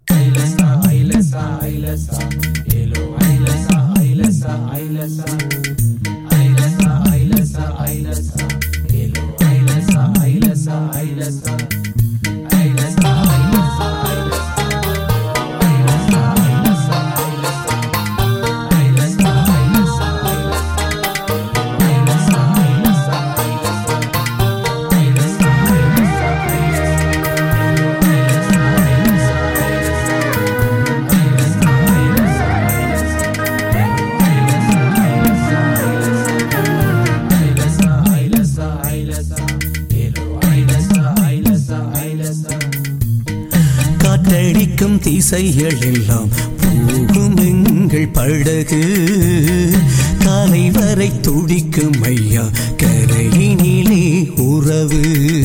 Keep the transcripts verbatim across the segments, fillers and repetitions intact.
காற்றடிக்கும் திசைகள் எல்லாம் போகும் எங்கள் படகு காலை வரை துடிக்கும் ஐயா கரையினிலே உறவு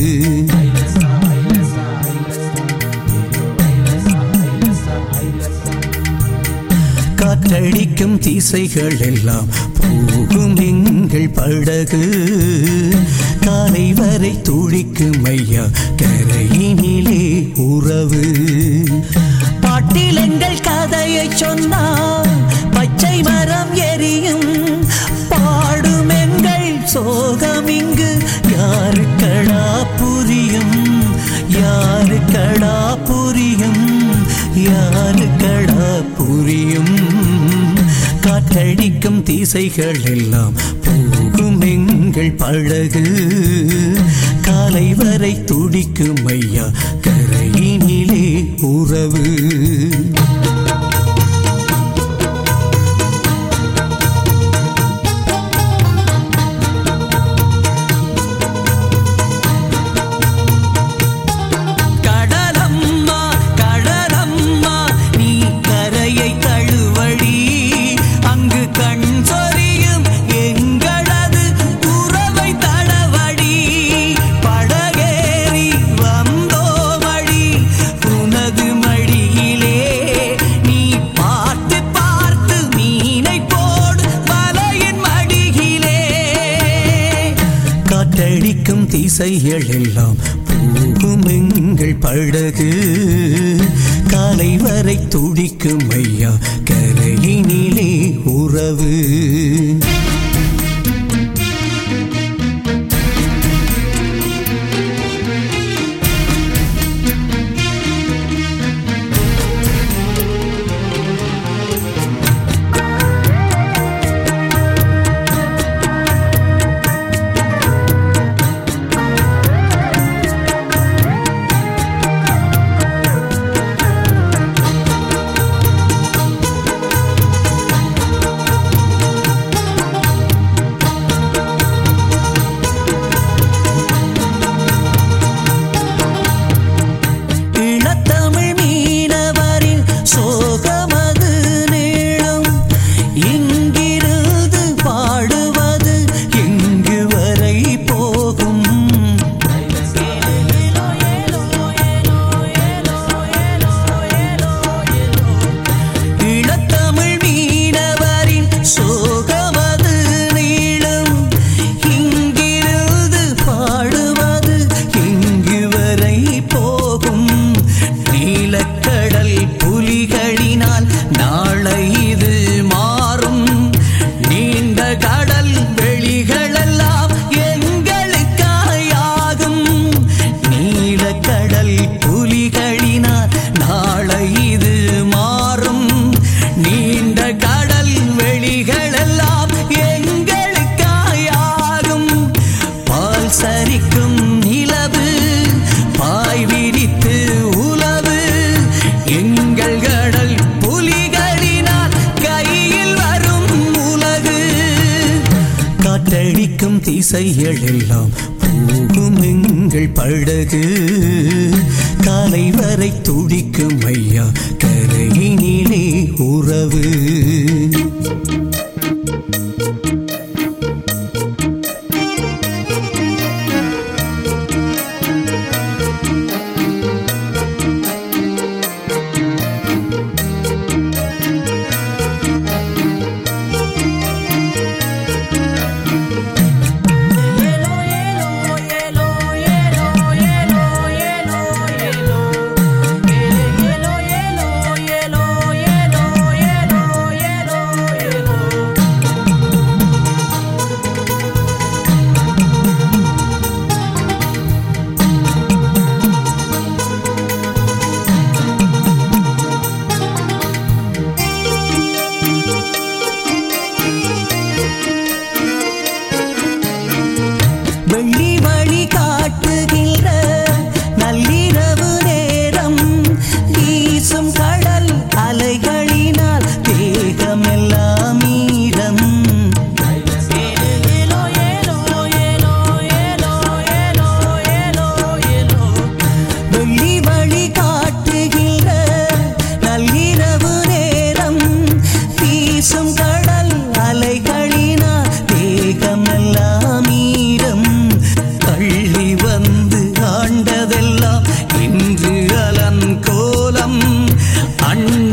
காற்றடிக்கும் திசைகள் எல்லாம் போகும் எங்கள் படகு காலை வரை துடிக்கும் ஐயா கரையினிலே உறவு பாட்டில் எங்கள் கதையை சொன்னால் பச்சை மரம் எரியும் பாடும் எங்கள் சோகம் இங்கு யாருக்கடா புரியும் யாருக்கடா புரியும் யாருக்கடா புரியும் காற்றடிக்கும் திசைகள் எல்லாம் போகும் எங்கள் படகு காலை வரை துடிக்கும் ஐயா கரையினிலே உறவு காற்றடிக்கும் திசைகள் எல்லாம் போகும் எங்கள் படகு காலை வரை துடிக்கும் ஐயா கரையினிலே உறவு காற்றடிக்கும் திசைகள் எல்லாம் போகும் எங்கள் படகு காலை வரை துடிக்கும் ஐயா கரையினிலே உறவு Yellow, yellow, yellow, yellow, yellow, yellow, yellow,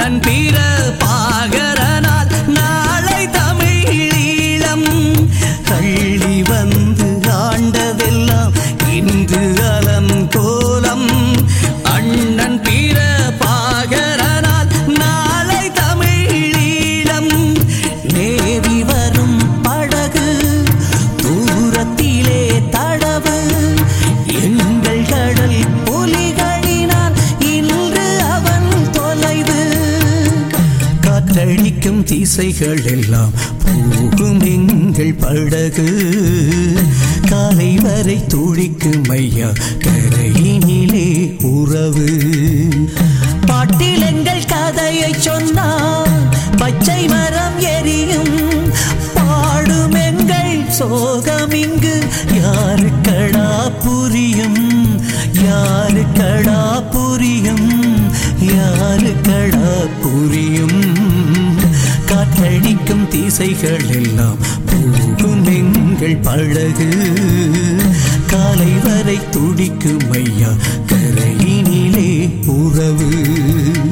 அண்ணன் பிற பாகரனால் நாளை தமிழீழம் அள்ளி வந்து ஆண்டதெல்லாம் இன்று அலங்கோலம். அண்ணன் பிற பாகரனால் நாளை தமிழீழம் நேவி வரும் படகு தூரத்திலே தடவு எங்கள் கடல் புலிகளினால் இன்று அவன் தொலைவு. காற்றடிக்கும் திசைகள் எல்லாம் போகும் எங்கள் படகு காலை வரை துடிக்கும் ஐயா கரையினிலே உறவு. பாட்டில் எங்கள் கதையை சொன்னால் பச்சை மரம் எரியும் பாடும் எங்கள் சோகம் இங்கு யாருக்கடா புரியும் யாருக்கடா புரியும் யாருக்கடா புரியும். காற்றடிக்கும் திசைகள் எல்லாம் போகும் எங்கள் படகு காலை வரை துடிக்கும் ஐயா கரையினிலே உறவு.